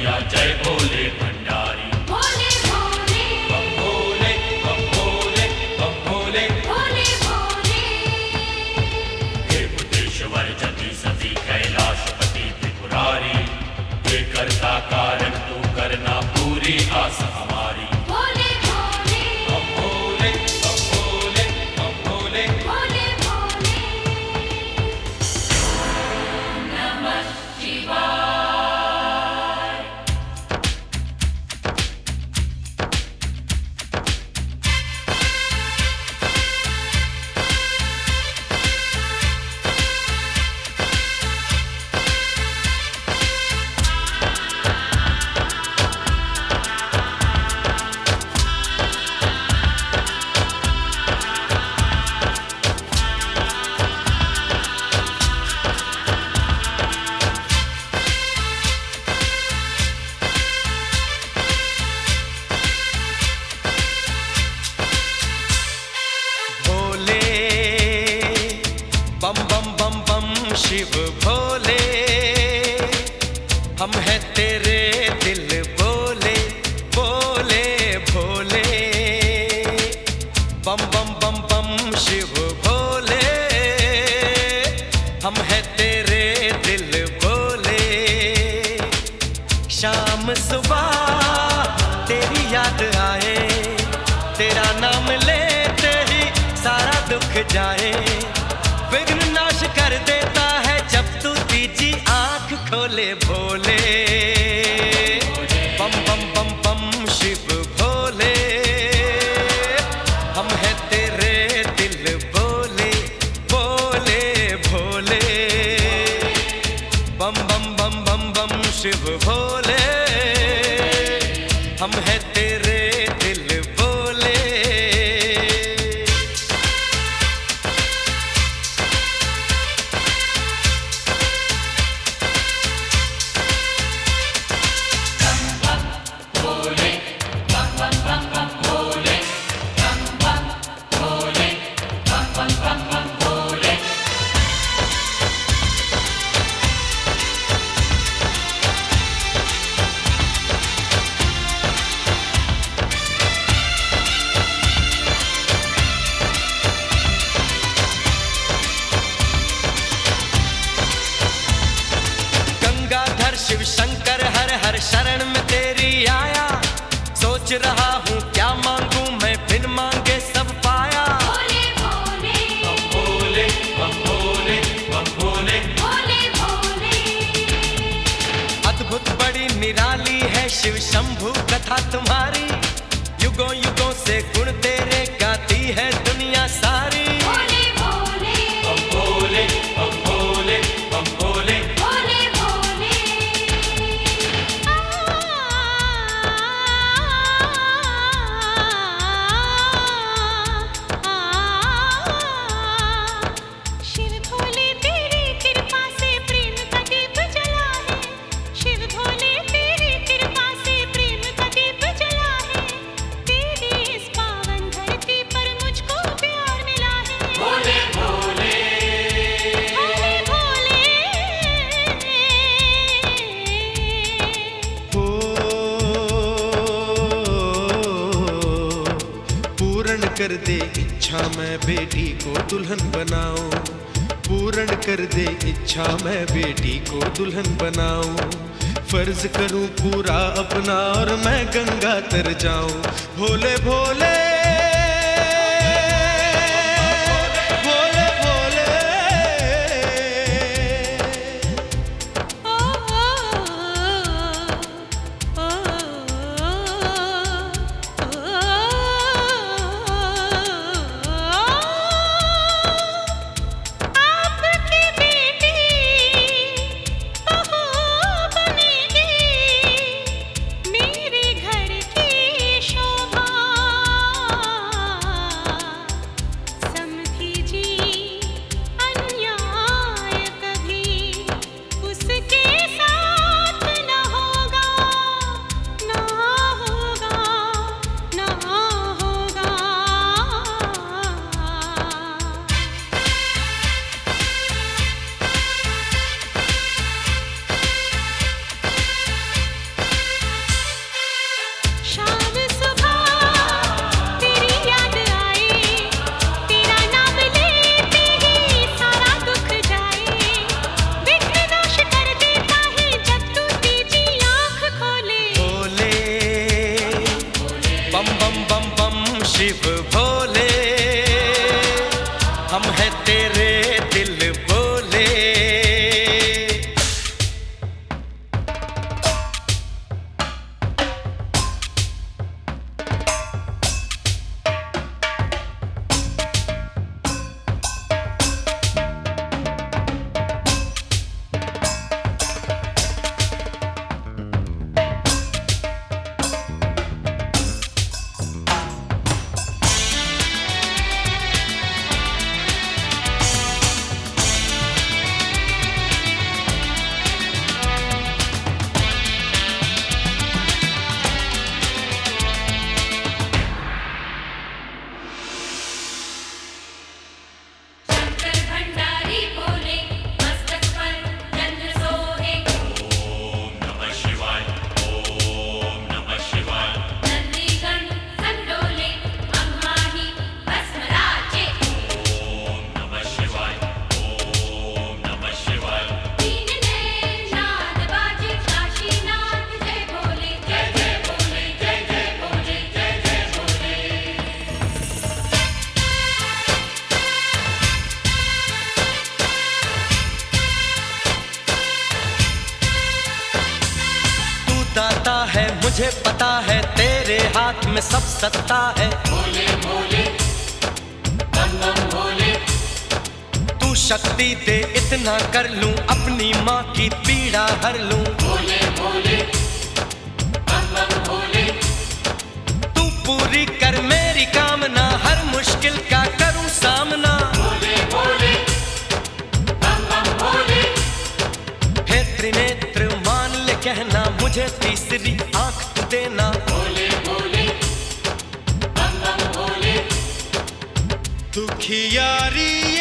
कन्हैया जय भोले भंडारी। भोले भोले बम भोले बम भोले बम भोले भोले भोले हे बुद्धेश्वर जति सती कैलाशपति त्रिपुरारी, हे करता कारण तू करना पूरी आस हमारी। भोले भोले बम भोले बम भोले बम भोले भोले भोले नमः शिवाय। बम बम बम बम शिव भोले, हम हैं तेरे दिल बोले बोले भोले। बम बम बम बम शिव भोले, हम हैं तेरे दिल बोले। शाम सुबह तेरी याद आए, तेरा नाम लेते ही सारा दुख जाए। विघ्न नाश कर देता है जब तू तीजी आंख खोले भोले। बम बम बम बम शिव भोले, हम हैं तेरे दिल बोले बोले भोले। बम बम बम बम बम शिव भोले, हम हैं तेरे दिल बोले। शिव शंकर हर हर शरण में तेरी आया, सोच रहा हूँ क्या मांगू मैं बिन मांगे सब पाया। भोले भोले बम भोले बम भोले बम भोले भोले भोले अद्भुत बड़ी निराली है शिव शंभु कथा तुम्हारी। युगों युगों से गुण तेरे गाती है दुनिया सारी। भोले भोले बम भोले बम भोले बम भोले भोले भोले शिव भोले तेरी कृपा से प्रेम का दीप जला है। शिव भोले तेरी कृपा से प्रेम का दीप जला है। तेरी इस पावन धरती पर मुझको प्यार मिला है। भोले भोले भोले भोले पूर्ण कर दे इच्छा मैं बेटी को दुल्हन बनाऊं। पूर्ण कर दे इच्छा मैं बेटी को दुल्हन बनाऊं। फर्ज करूं पूरा अपना और मैं गंगा तर जाऊं। भोले भोले भोले भोले आपकी बेटी बहू बनेगी, मेरे घर की शोभा। शिव भोले, हम हैं तेरे दिल बोले। शंकर भंडारी बोले, मस्तक पर चंद्र सोहे। ओम नमः शिवाय, ओम नमः शिवाय। नंदीगण संडोले, अम्माही भस्म राजे। ओम नमः शिवाय, ओम नमः शिवाय। तीन नैन नाद बाजे, काशीनाथ जय भोले, जय जय भोले, जय जय भोले, जय जय भोले। तू दाता है मुझे पता है, तेरे हाथ में सब सत्ता है। भोले भोले, बम बम भोले। तू शक्ति दे इतना कर लूं, अपनी माँ की पीड़ा हर लूं। भोले भोले, बम बम भोले। तू पूरी कर मेरी कामना, हर मुश्किल का करूं सामना। भोले भोले, बम बम भोले। हे त्रिनेत्र मान ले कहना, मुझे तीसरी आंख तू देना। भोले भोले, बम बम भोले। दुखियारी